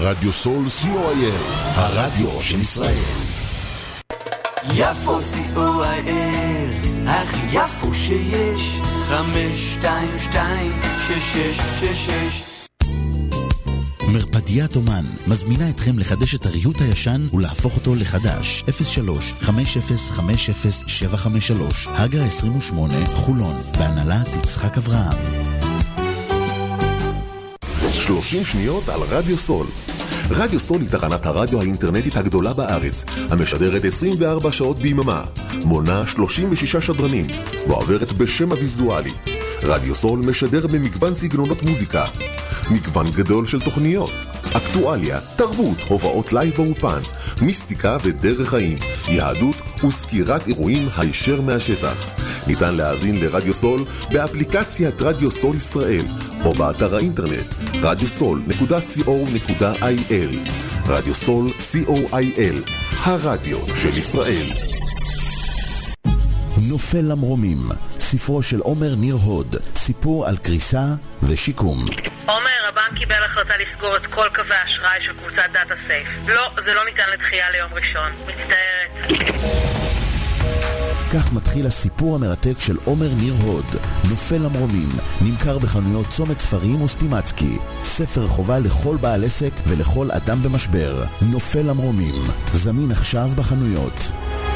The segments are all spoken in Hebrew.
רדיו סול COIL, הרדיו של ישראל. יפו COIL, הכי יפו שיש, 522-6666. מרפדיית אומן מזמינה אתכם לחדש את הריהוט הישן ולהפוך אותו לחדש. 03-5050-753 הגה 28 חולון, בהנהלת יצחק אברהם. 30 שניות על רדיו סול. רדיו סול היא תחנת הרדיו האינטרנטית הגדולה בארץ, המשדרת 24 שעות ביממה, מונה 36 שדרנים, ועוברת בשם הוויזואלי. רדיו סול משדר במגוון סגנונות מוזיקה, מגוון גדול של תוכניות, אקטואליה, תרבות, הובאות לייב באופן, מיסטיקה ודרך חיים, יהדות וסקירת אירועים הישר מהשטח. ניתן להאזין לרדיו סול באפליקציית רדיו סול ישראל או באתר האינטרנט radiosol.co.il. רדיו סול COIL, הרדיו של ישראל. נופל למרומים, ספרו של עומר ניר הוד, סיפור על קריסה ושיקום. עומר, הבנק קיבל החלטה לסגור את כל קווי האשראי של קבוצת דאטה סייף. לא, זה לא ניתן לדחייה ליום ראשון. מצטערת. כך מתחיל הסיפור המרתק של עומר ניר הוד, נופל למרומים, נמכר בחנויות צומת ספרים וסטימצקי. ספר חובה לכל בעל עסק ולכל אדם במשבר. נופל למרומים, זמין עכשיו בחנויות.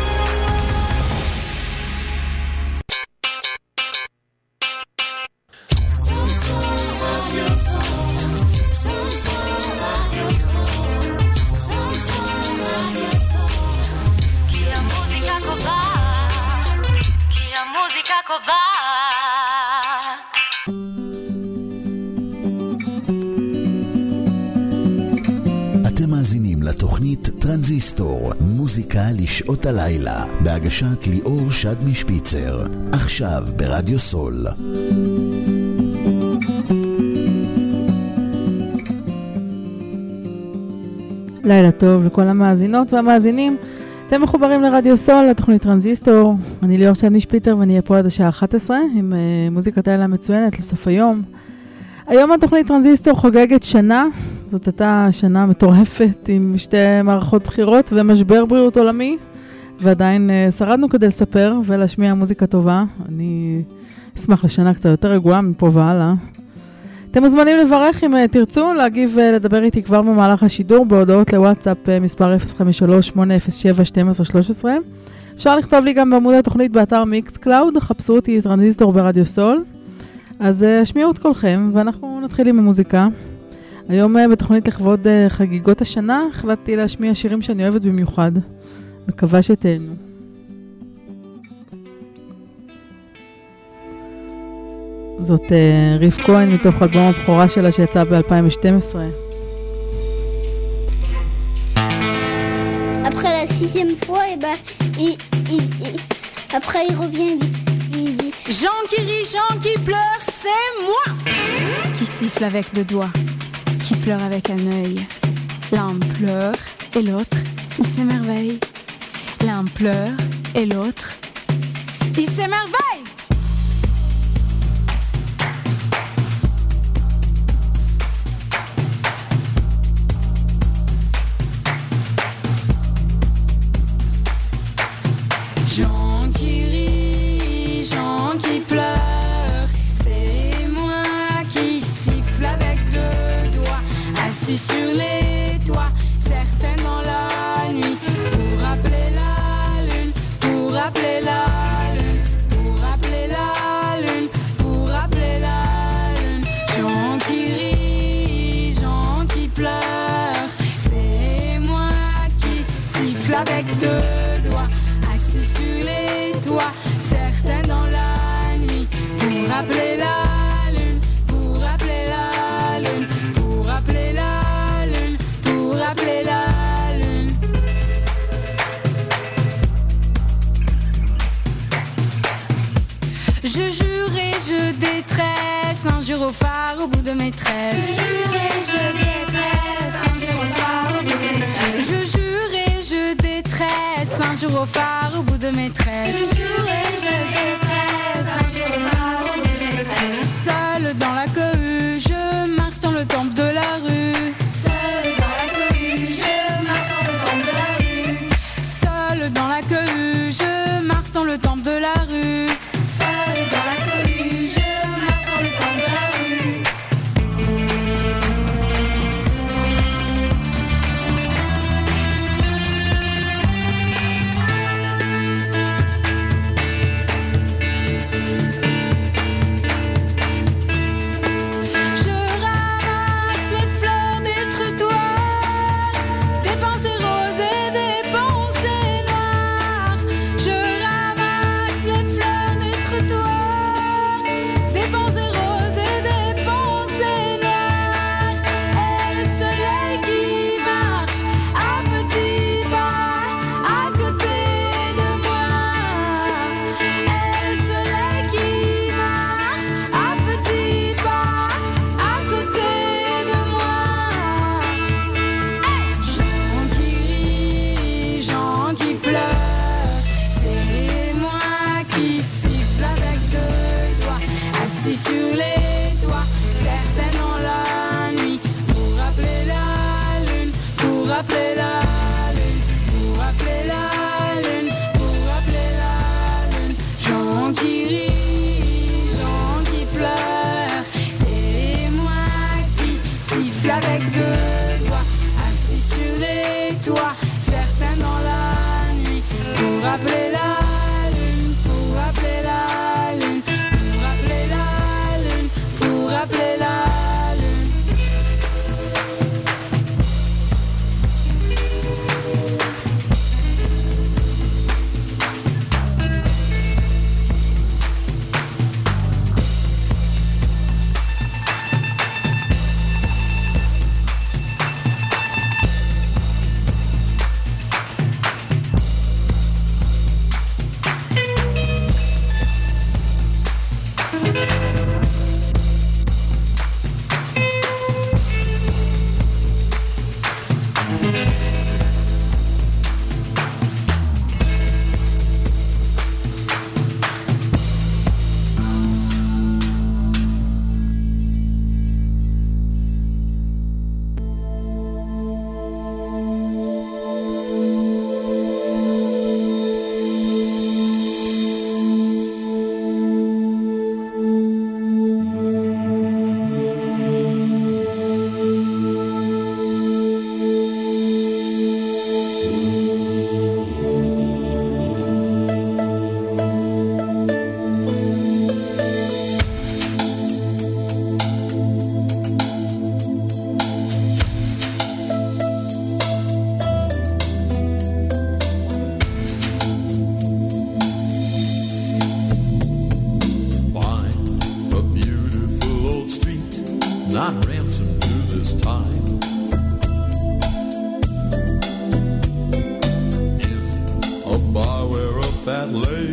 אתם מאזינים לתוכנית טרנזיסטור, מוזיקה לשעות הלילה, בהגשת ליאור שדמי שפיצר, עכשיו ברדיו סול. לילה טוב לכל המאזינות והמאזינים. אתם מחוברים לרדיו סול, לתוכנית טרנזיסטור. אני ליאור שדמי שפיצר ואני אהיה פה עד השעה 11 עם מוזיקת לילה מצוינת לסוף היום. היום התוכנית טרנזיסטור חוגגת שנה. זאת הייתה שנה מטורפת עם שתי מערכות בחירות ומשבר בריאות עולמי, ועדיין שרדנו כדי לספר ולהשמיע מוזיקה טובה. אני אשמח לשנה קצת יותר רגועה מפה והלאה. אתם מוזמנים לברך אם תרצו, להגיב ולדבר איתי כבר במהלך השידור בהודעות לוואטסאפ מספר 053-807-1213. אפשר לכתוב לי גם בעמוד התוכנית באתר מיקס קלאוד, חפשו אותי טרנזיסטור ברדיו סול. אז השמיעו את כולכם ואנחנו נתחיל עם המוזיקה. היום בתוכנית לכבוד חגיגות השנה החלטתי להשמיע שירים שאני אוהבת במיוחד. מקווה שתהנו. זאת ריף כהן מתוך אלבום הבכורה שלה שיצא ב-2012. Après la 6e fois, après il revient, il dit Jean qui rit, Jean qui pleure, c'est moi qui siffle avec deux doigts, qui pleure avec un œil. L'un pleure et l'autre, il s'émerveille. L'un pleure et l'autre, il s'émerveille. Jean qui rit, Jean qui pleure, c'est moi qui siffle avec deux doigts, assis sur les toits, certains dans la nuit, pour appeler la lune, pour appeler la lune, pour appeler la lune, pour appeler la lune. Jean qui rit, Jean qui pleure, c'est moi qui siffle avec deux doigts, assis sur les toits, certains dans la nuit, pour appeler la lune, pour appeler la lune, pour appeler la lune, pour appeler la lune. Je jure et je détresse, un jour au phare au bout de maîtresse. Je jure et je détresse, un jour au phare au bout de maîtresse. Je jure et je détresse, un jour au phare au bout de maîtresse. Je jure et je détresse, un jour au phare au bout de maîtresse. Seule dans la cohue, je marche dans le temple de la rue. Seule dans la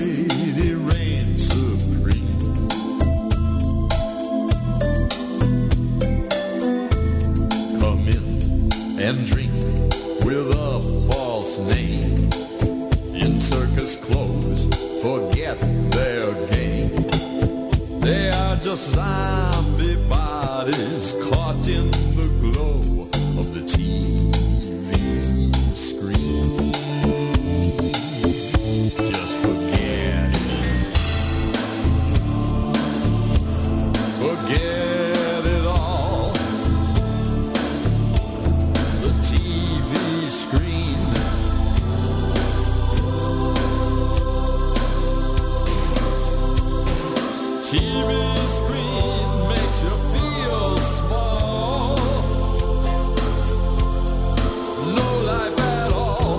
lady reigns supreme. Come in and drink with a false name. In circus clothes, forget their game. They are just zombie bodies caught in the glow of the TV screen. Just forget it. Forget it all. The TV screen. TV screen makes you feel small. No life at all.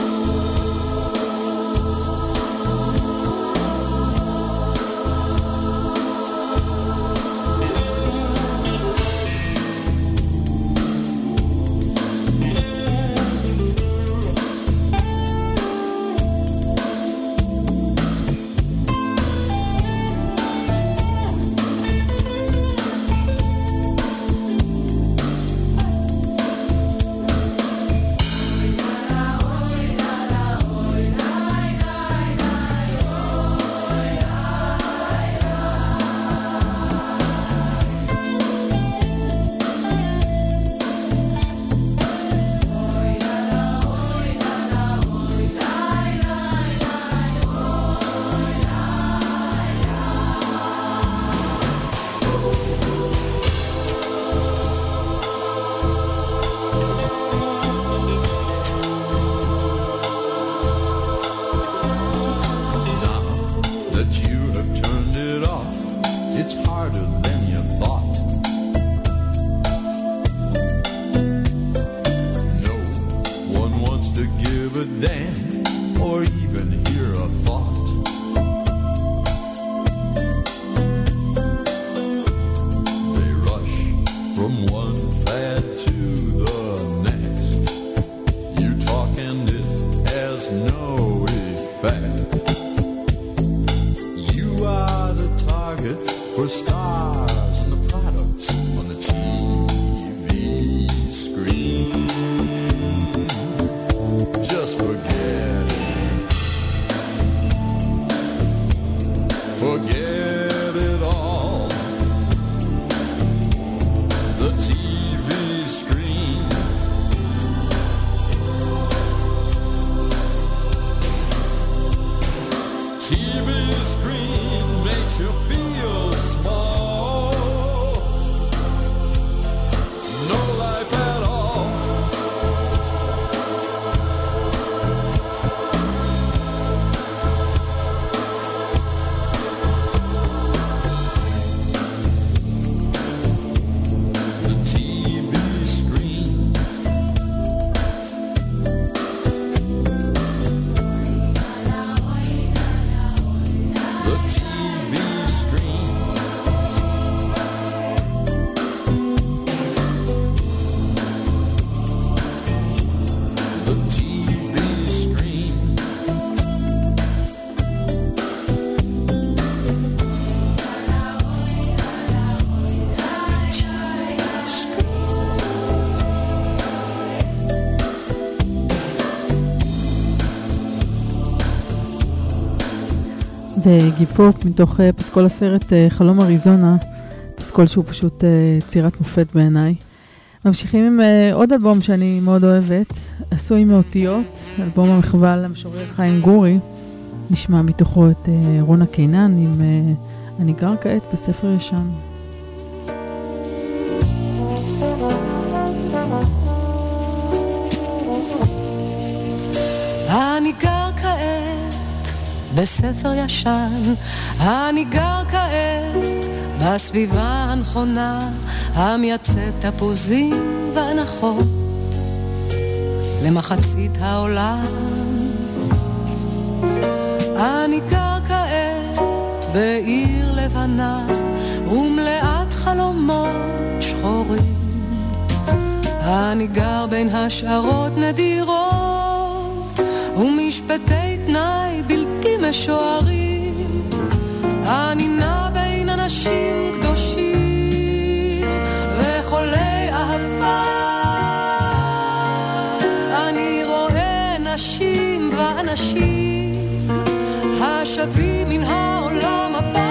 זה גיפופ מתוך פסקול הסרט חלום אריזונה, פסקול שהוא פשוט צירת מופת בעיניי. ממשיכים עם עוד אלבום שאני מאוד אוהבת, עשוי מאותיות, אלבום המחווה למשורר חיים גורי. נשמע מתוכו את רונה קינן עם אני גר כעת בספר ישן. אני גר כעת בספר ישן, אני גר כעת בסביבה הנכונה, המייצאת תפוזים והנחות למחצית העולם. אני גר כעת בעיר לבנה ומלאת חלומות שחורים, אני גר בין השערות נדירות ומשפטי תנאי בלתי משוערים. אני נע בין אנשים קדושים וחולי אהבה, אני רואה נשים ואנשים השבים מן העולם הבא.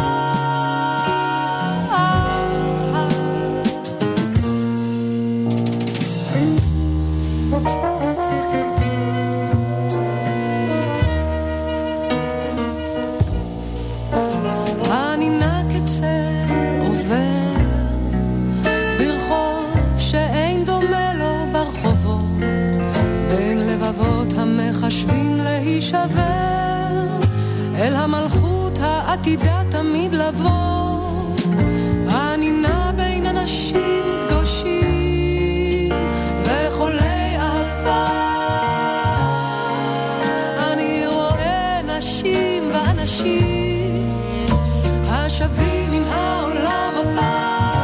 אני נע כצל עובר ברחוב שאין דומה לו ברחובות, בין לבבות המחשבים להישבר אל המלכות העתידה תמיד לבוא. אני נע בין אנשים קדושים וחולי אהבה, אני רואה נשים ואנשים השבים מן העולם הבא.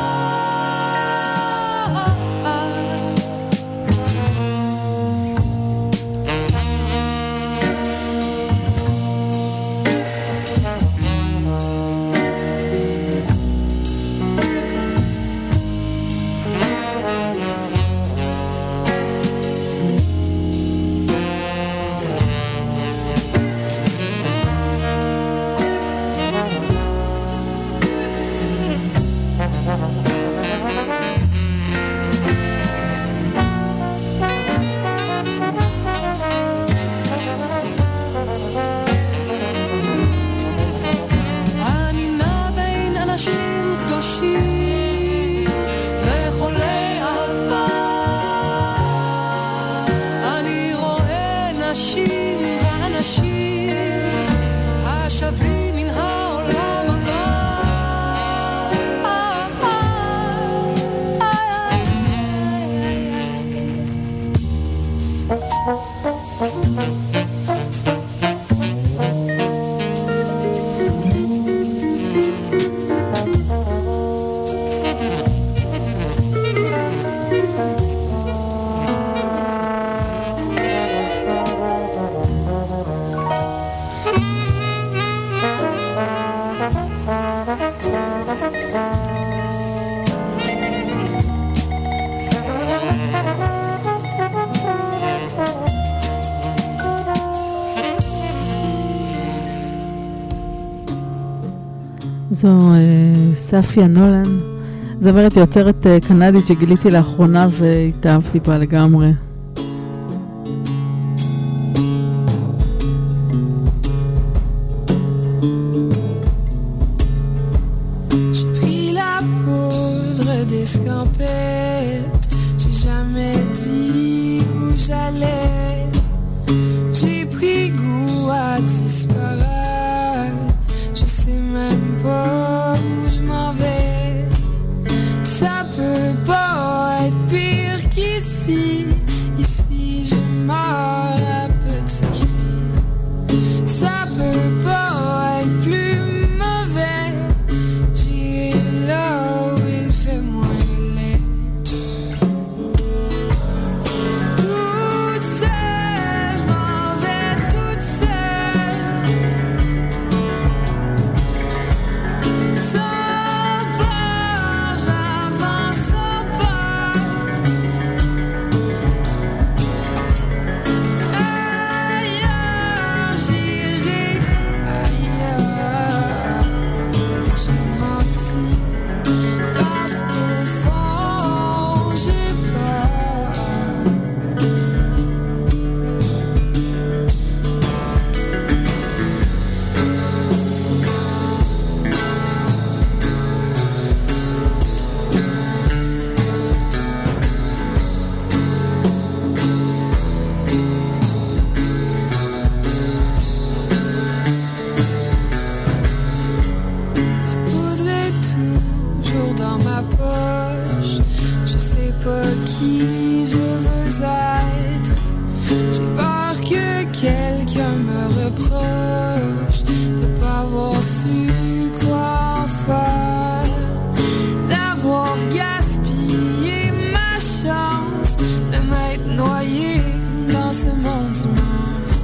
זו ספיה נולן, זמרת יוצרת קנדית שגיליתי לאחרונה והתאהבתי בה לגמרי. noyé dans ce monde immense.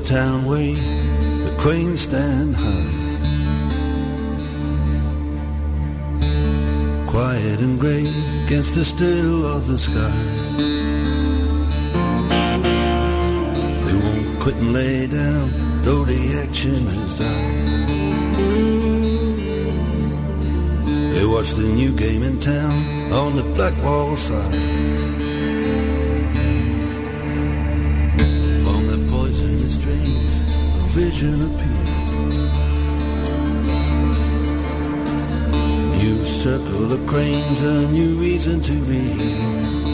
Silvertown way, the cranes stand high. Quiet and grey against the still of the sky. They won't quit and lay down, though the action has died. They watch the new game in town on the Blackwall side. From the poisonous dreams, a vision appeared. A new circle of cranes, a new reason to be here.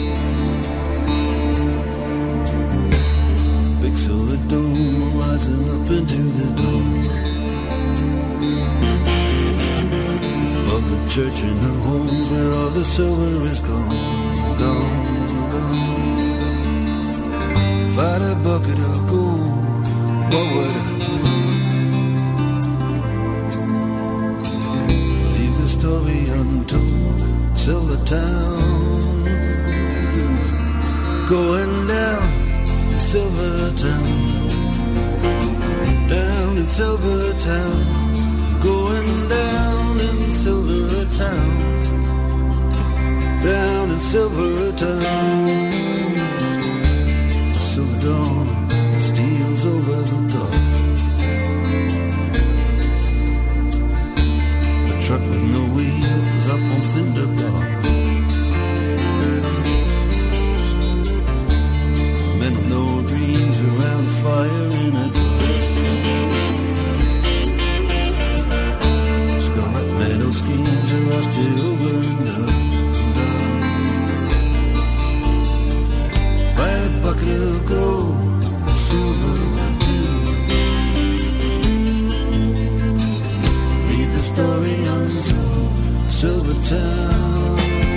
Big silver dome rising up into the dome. Above the church and the homes where all the silver is gone, gone, gone. If I had a bucket of gold, what would I do? Leave the story untold, Silvertown. Going down in Silvertown. Down in Silvertown. Going down in Silvertown. Down in Silvertown. The silver dawn steals over the docks. A truck with no wheels up on cinder blocks. Men with no dreams around a fire in a truck. Scarlet metal schemes are rusted over and done. Find a bucket of gold, silver and blue. Leave the story untold, Silvertown.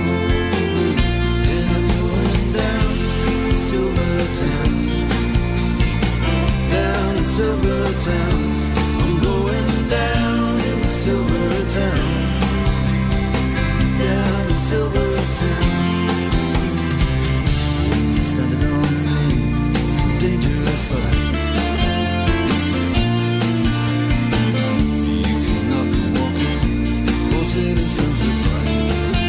And I'm going down in Silvertown. Down in Silvertown. I'm going down in Silvertown. Down in Silvertown. Standing on thin, dangerous ice. You can knock and walk in for citizens of life.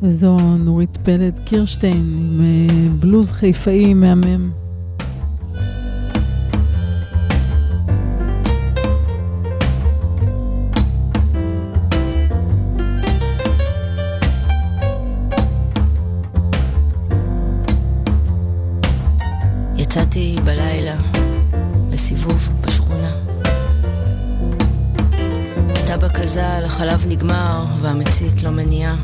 וזו נורית פלד קירשטיין עם בלוז חיפאי מהמם. יצאתי בלילה לסיבוב בשכונה. הטבק הזל, החלב נגמר והמצית לא מניעה.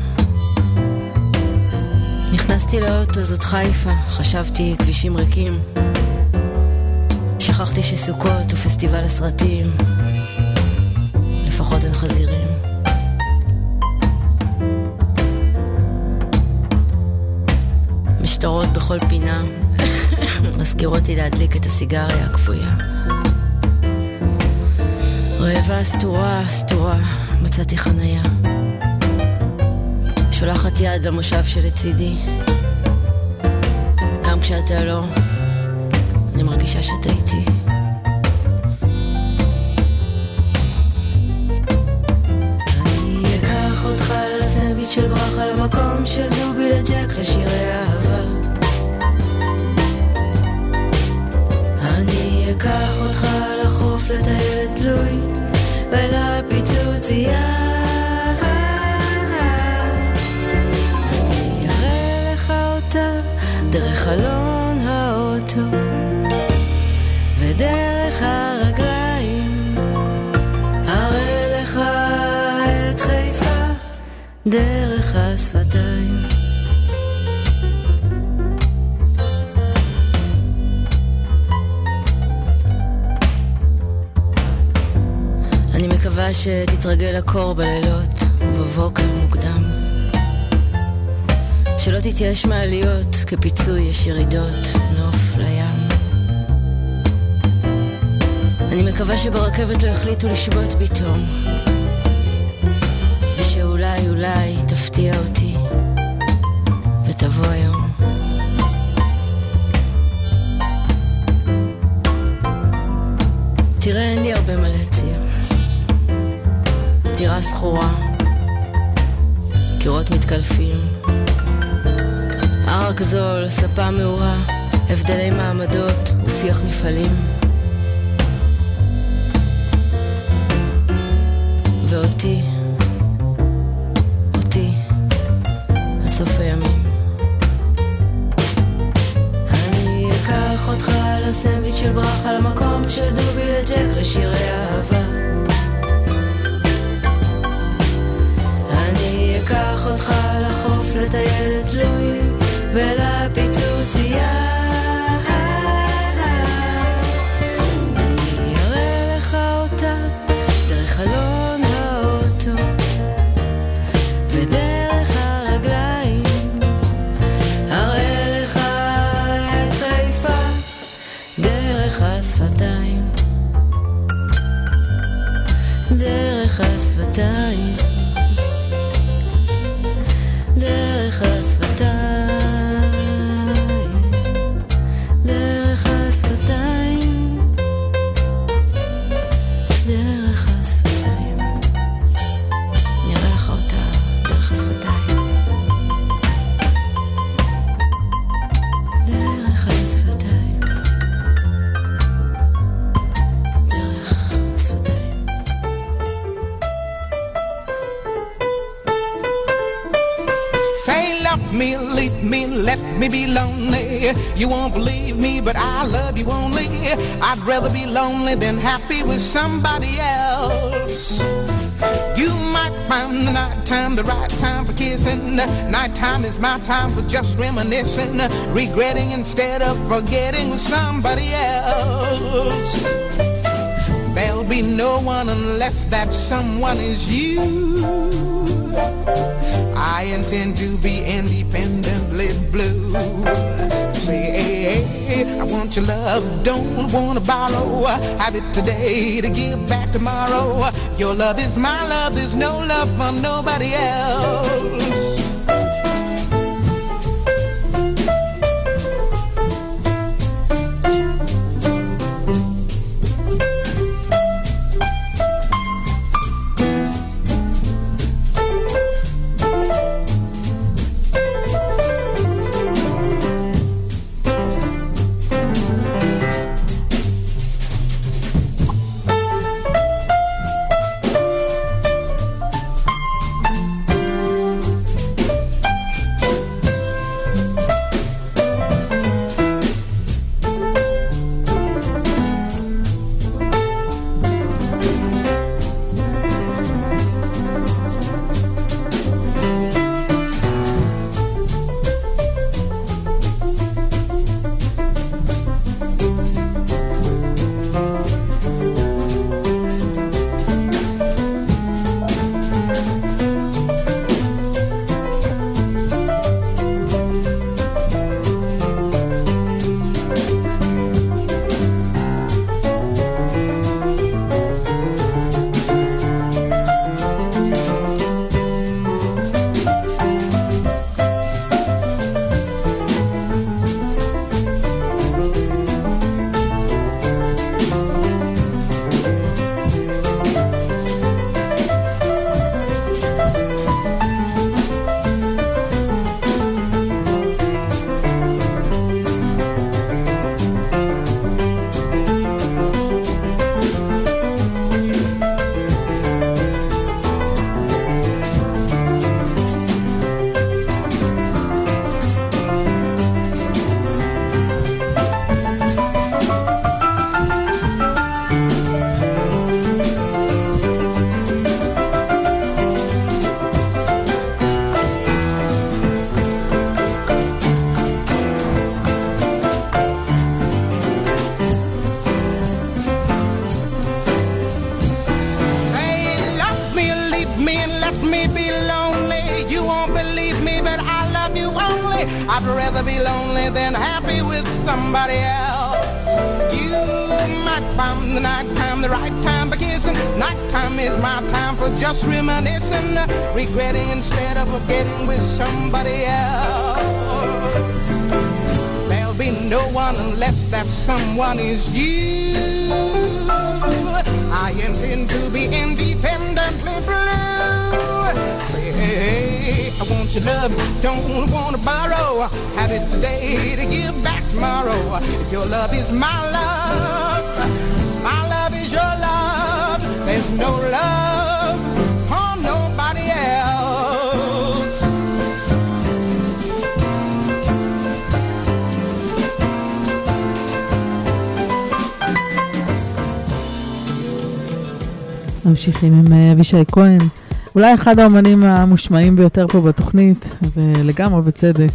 נכנסתי לאוטו, זאת חיפה, חשבתי כבישים ריקים. שכחתי שסוכות ופסטיבל הסרטים לפחות אין חזירים. משטרות בכל פינה מזכירות לי להדליק את הסיגריה הכפויה. רעבה סתורה, מצאתי חנייה. שולחת יד למושב שלצידי. גם כשאתה לא, אני מרגישה שאתה איתי. אני אקח אותך לסנדוויץ' של ברכה, למקום של דובי לג'ק, לשירי אהבה. אני אקח אותך לחוף לטייל את לואי ולפיצוצייה. אני אראה לך אותה דרך חלון האוטו ודרך הרגליים. אראה לך את חיפה דרך השפתיים. אני מקווה שתתרגל לקור בלילות ובבוקר מוקדם, שלא תתייאש מעליות, כפיצוי יש ירידות נוף לים. אני מקווה שברכבת לא יחליטו לשבות פתאום, ושאולי תפתיע אותי ותבוא היום. תראה, אין לי הרבה מה להציע. דירה סחורה, קירות מתקלפים, ערק זול, ספה מאורה, הבדלי מעמדות ופיח מפעלים. ואותי עד סוף הימים. אני אקח אותך לסנדוויץ' של ברכה, למקום של דובי לג'ק, לשירי אהבה. אני אקח אותך לחוף לטייל את לואי ולפיצוצייה. אני אראה לך אותה דרך חלון האוטו ודרך הרגליים. אראה לך את חיפה דרך השפתיים, דרך השפתיים, דרך השפתיים, דרך השפתיים, דרך השפתיים. נראה לך אותה דרך השפתיים, דרך השפתיים, דרך השפתיים. Say love me, leave me, let me be lonely. You won't believe me, but I love you only. I'd rather be lonely than happy with somebody else. You might find the nighttime the right time for kissing. Nighttime is my time for just reminiscing, regretting instead of forgetting with somebody else. There'll be no one unless that someone is you. I intend to be independently blue. Say, hey, I want your love, don't want to borrow. Have it today to give back tomorrow. Your love is my love, there's no love for nobody else. let me be lonely. You won't believe me, but I love you only. I'd rather be lonely than happy with somebody else. You might find the nighttime the right time for kissing. Nighttime is my time for just reminiscing, regretting instead of forgetting with somebody else. There'll be no one unless that someone is you. I intend to be independently blue. Say, hey, I want your love, don't want to borrow. Have it today to give back tomorrow. Your love is my love is your love. There's no love for nobody else. ממשיכים עם אבישי כהן, אולי אחד האומנים המושמעים ביותר פה בתוכנית, ולגמרי בצדק.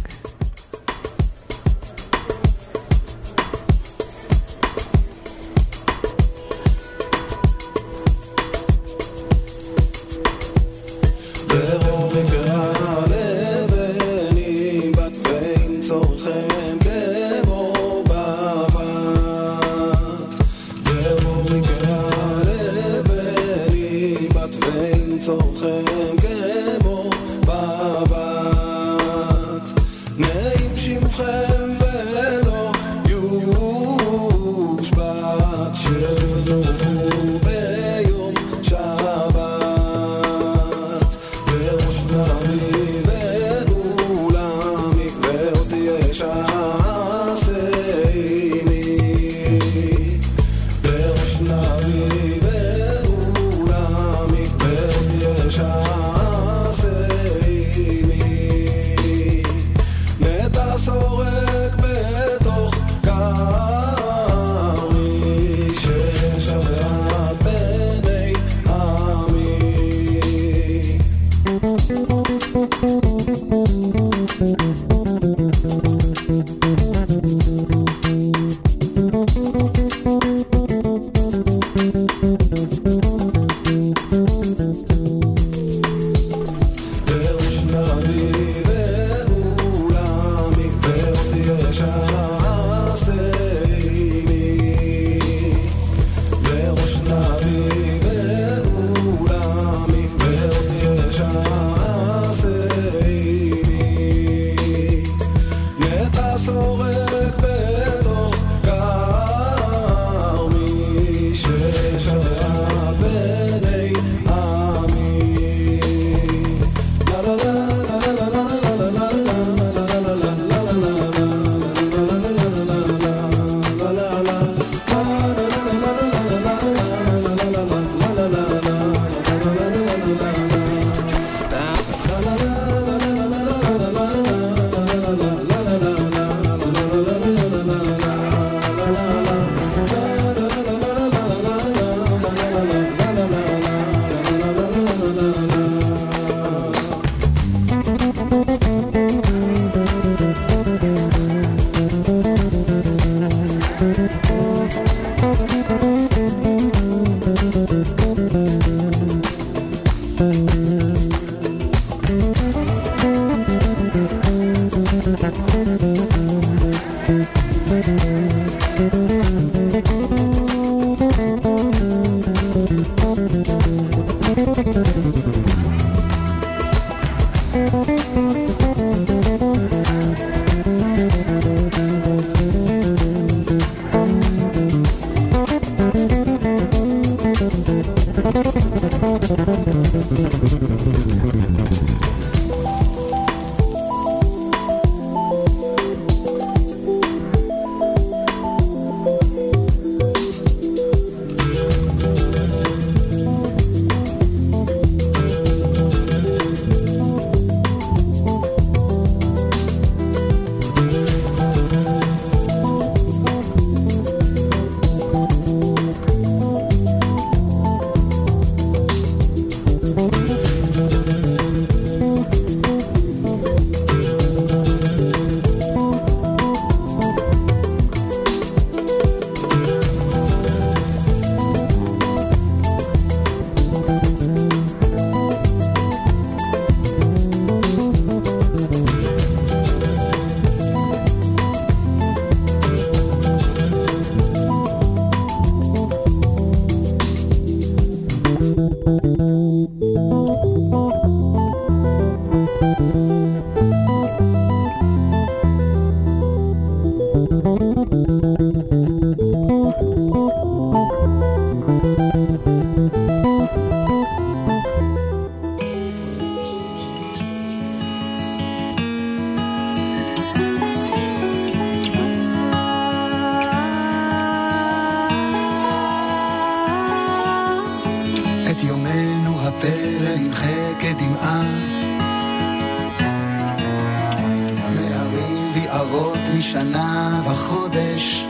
לפני שנה וחודש,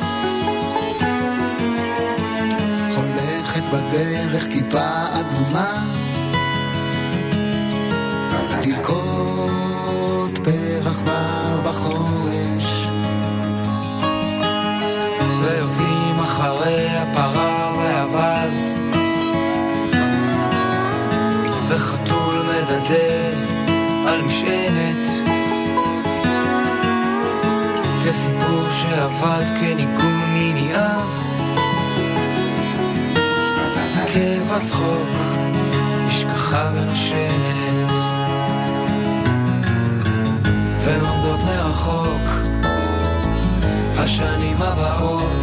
הולכת בדרך כיפה אדומה, ללקוט פרח בר בחורש, ויוצאים אחרי הפרה והאבז, וחתול מדדה על משענת, כסיפור שעבד כניגון מיני אז, כאב הצחוק נשכחה ונושנת, ולומדות מרחוק השנים הבאות,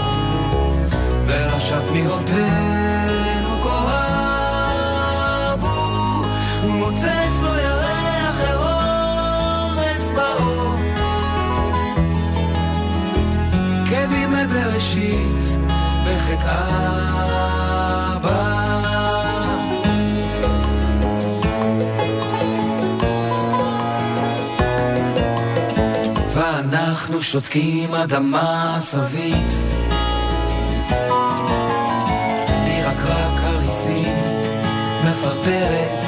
ורשת מיהותינו קורה בו, ומוצץ לו ירח הרומץ באור, כבימי בראשית בחק אבא, ואנחנו שותקים אדמה סבית, נרקרק הריסים מפרפרת,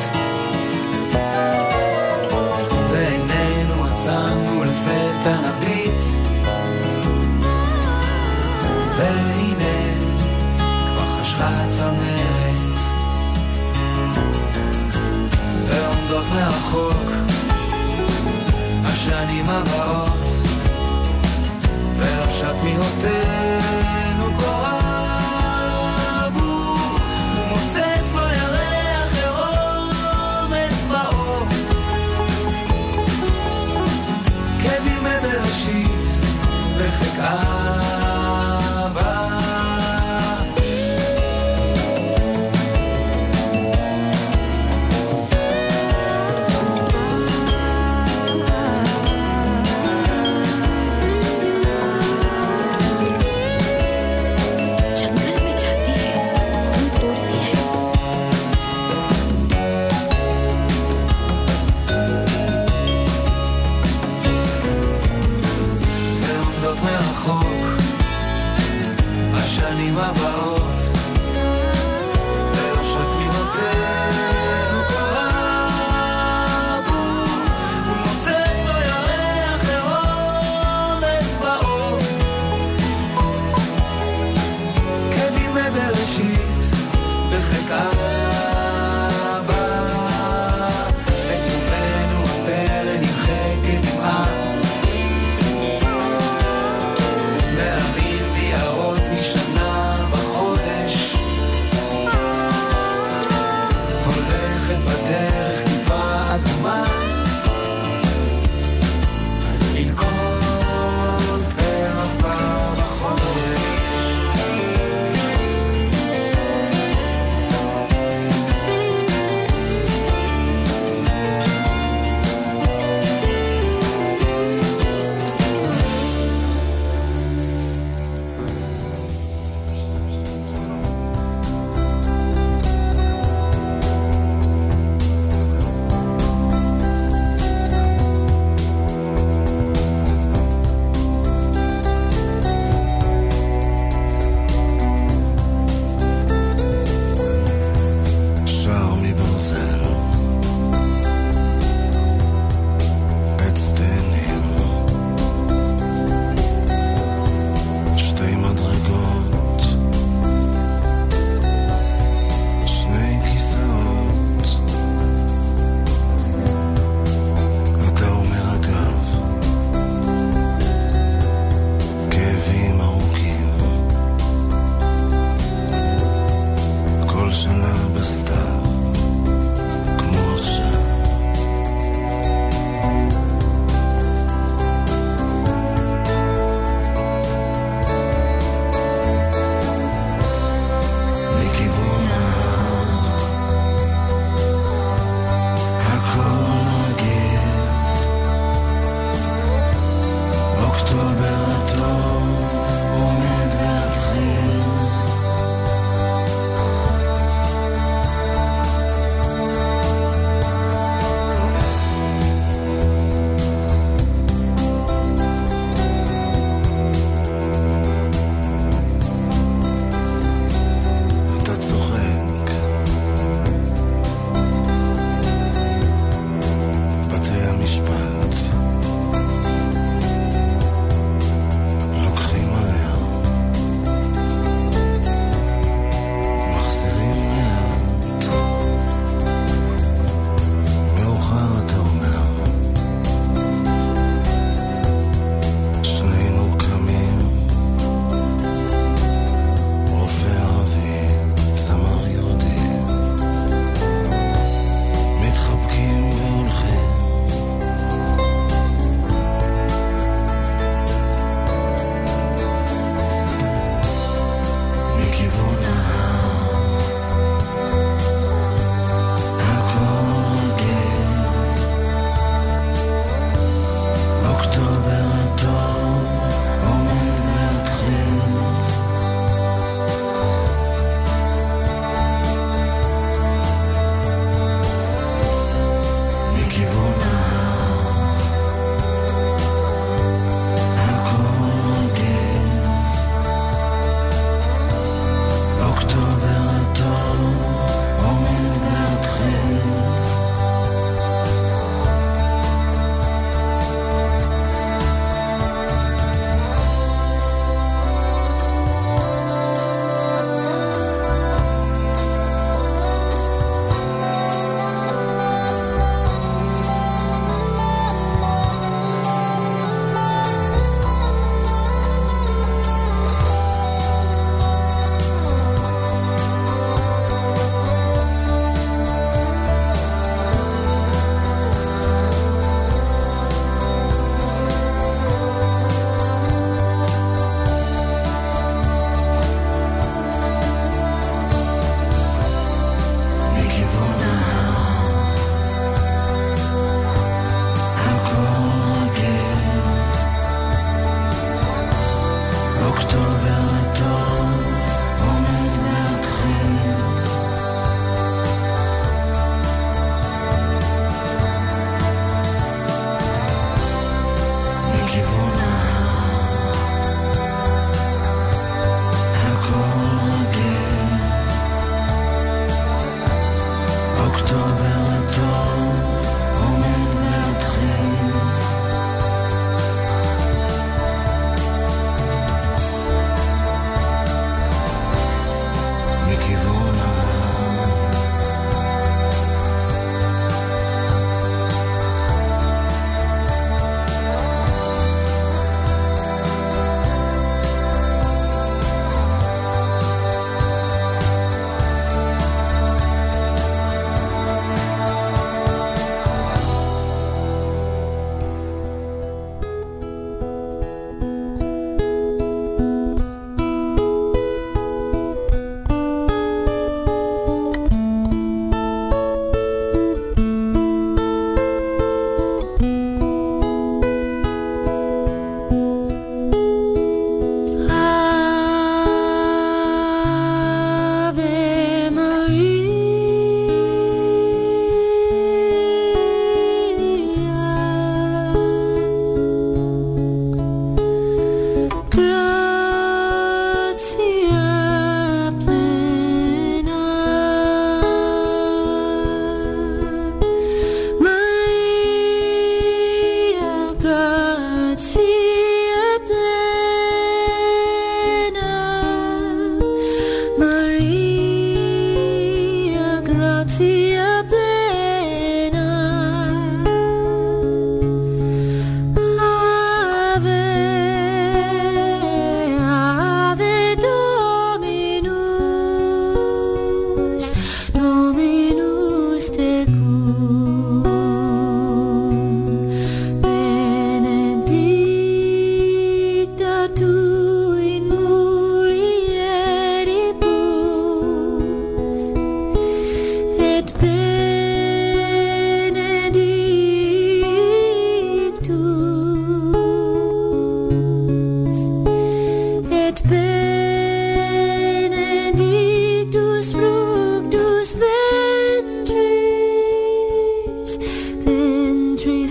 ועינינו עצמנו לפתע נביט, והנה כבר חשכה צמרת, ועומדות מרחוק השנים הבאות, ורשת מיהותינו קורה בו, מוצץ לו ירח הרומץ באור, כבימי בראשית בחק אבא.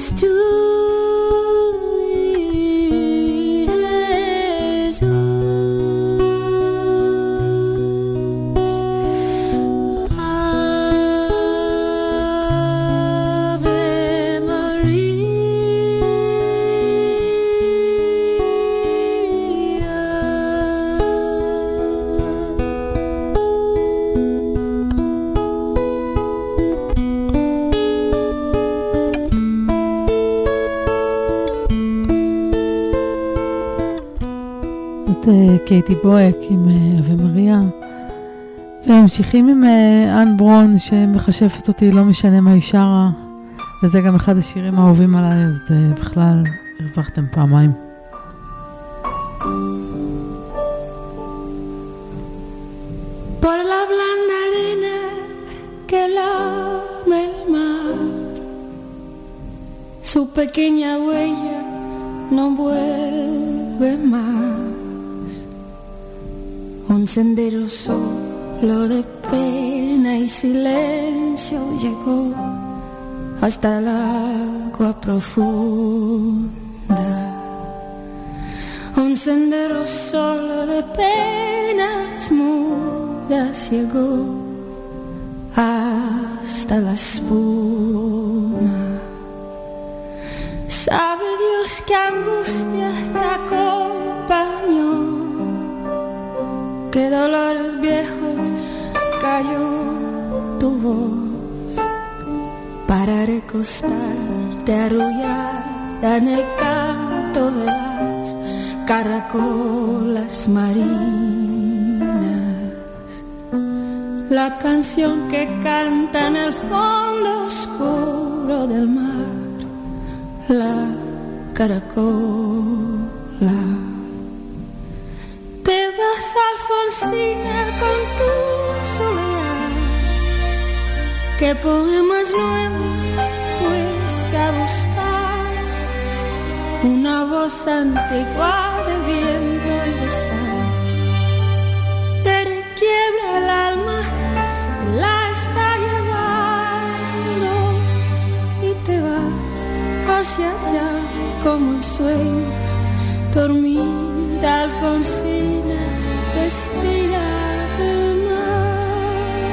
tú, Jesús. Ave María. קייטי בויק עם אבי מריה, וממשיכים עם אן ברון שמחשפת אותי לא משנה מה היא שרה, וזה גם אחד השירים האהובים עליי, אז בכלל הרווחתם פעמיים. Por la blanda arena que lame el mar, su pequeña huella no vuelve más. Un sendero solo de pena y silencio llegó hasta el agua profunda. Un sendero solo de penas mudas llegó hasta la espuma. Sabe Dios qué angustia te acompañó, qué dolores viejos cayó tu voz para recostarte arrullada en el canto de las caracolas marinas, la canción que canta en el fondo oscuro del mar, la caracola. Te vas, Alfonsina, con tu soledad, ¿qué poemas nuevos fuiste a buscar? Una voz antigua de viento y de sal te requiebra el alma, la está llevando y te vas hacia allá como en sueños, dormida Alfonsina, vestida de mar.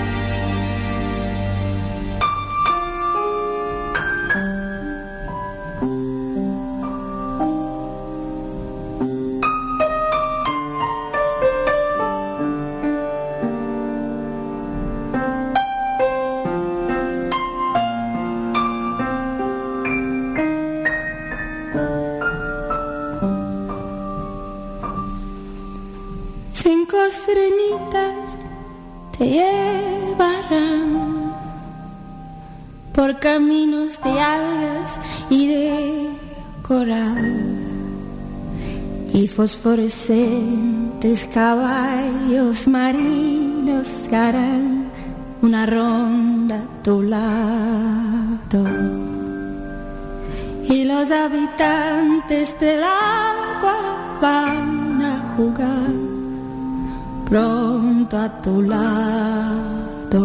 Cinco serenitas te llevarán por caminos de algas y de coral, y fosforescentes caballos marinos harán una ronda a tu lado, y los habitantes del agua van a jugar pronto a tu lado.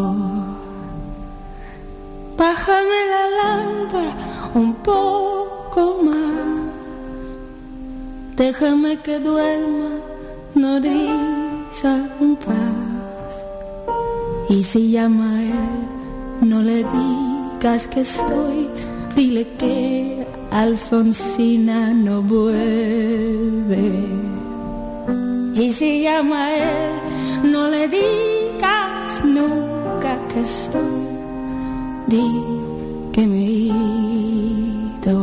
Bájame la lámpara un poco más, déjame que duerma nodriza en paz. Y si llama a él, no le digas que estoy, dile que Alfonsina no vuelve. Y si llama a él, no le digas nunca que estoy, di que me he ido.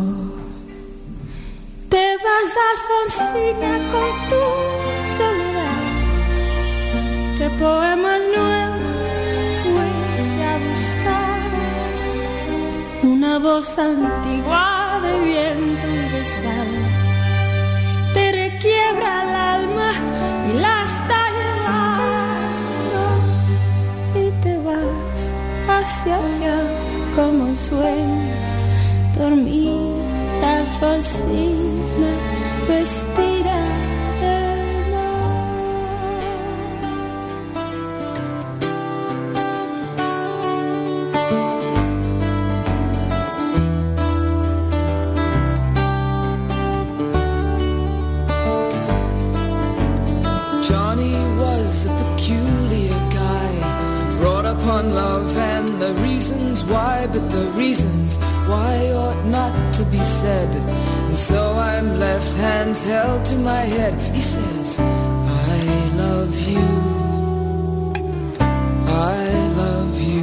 Te vas, Alfonsina, con tu soledad, ¿qué poemas nuevos fuiste a buscar? Una voz antigua de viento y de sal te requiebra el alma y la está llevando, y te vas hacia allá como en sueños, dormida Alfonsina, vestida de why, but the reasons why ought not to be said. And so I'm left hands held to my head. He says, I love you, I love you,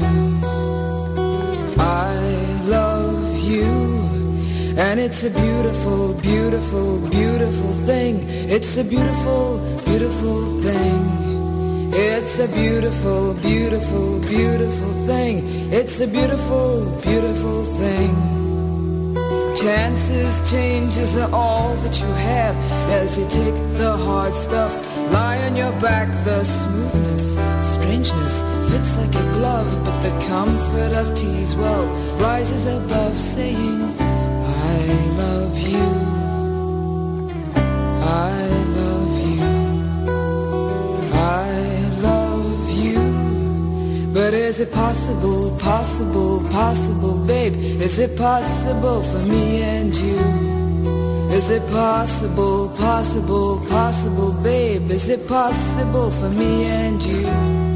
I love you. And it's a beautiful, beautiful, beautiful thing. It's a beautiful, beautiful thing. It's a beautiful, beautiful, beautiful thing. It's a beautiful, beautiful thing. Chances, changes are all that you have as you take the hard stuff, lie on your back. The smoothness, strangeness fits like a glove, but the comfort of tease, well, rises above saying, I love you, I love you, I love you. But is it possible, possible, possible, babe? Is it possible for me and you? Is it possible, possible, possible, babe? Is it possible for me and you?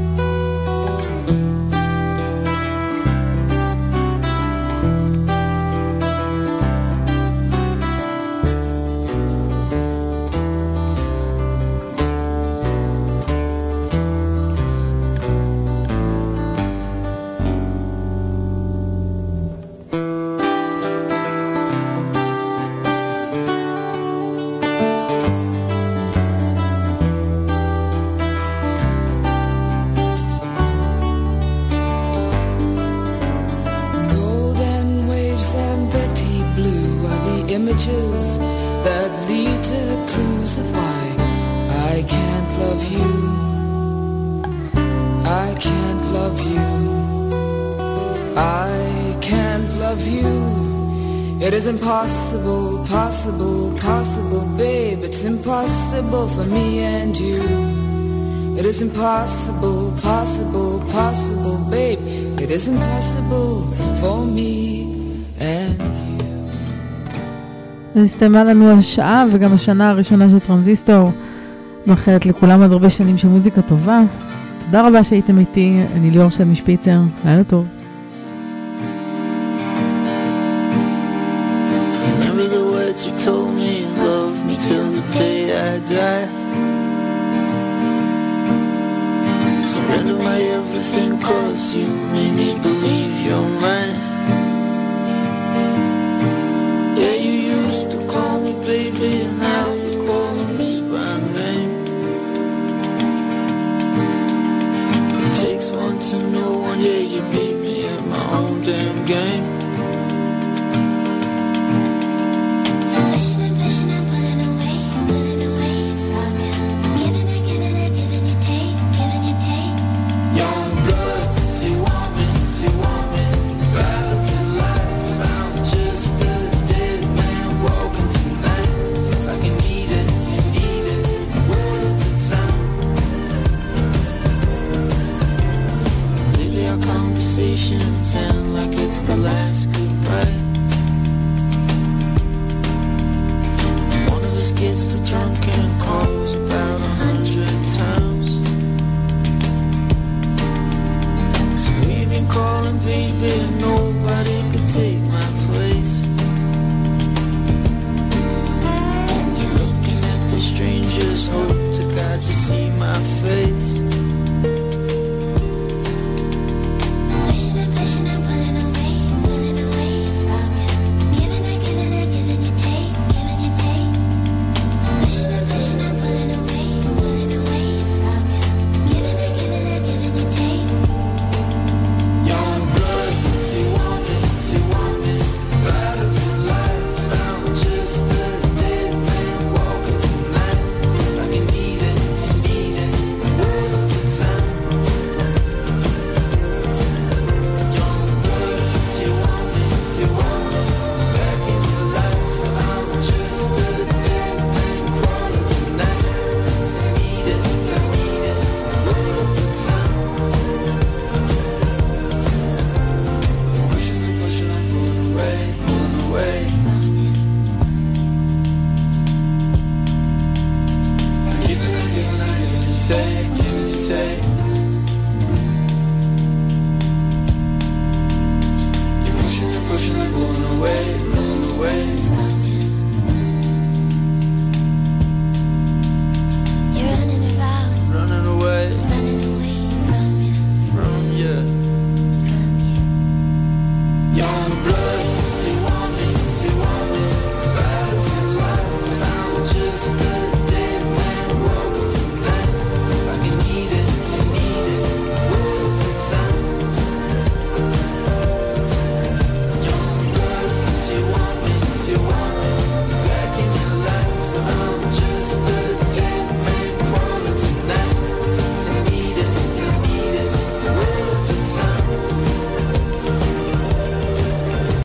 Images that lead to the clues of why I can't love you, I can't love you, I can't love you. It is impossible, possible, possible, babe. It's impossible for me and you. It is impossible, possible, possible, babe. It is impossible for me and you. אז הסתיימה לנו השעה וגם השנה הראשונה של טרנזיסטור. מאחלת לכולם עוד הרבה שנים של מוזיקה טובה. תודה רבה שהייתם איתי, אני ליאור שד משפיצר, לילה טוב. Remember the words you told me, love me till the day I die. Surrender my everything, cause you made me believe you're mine.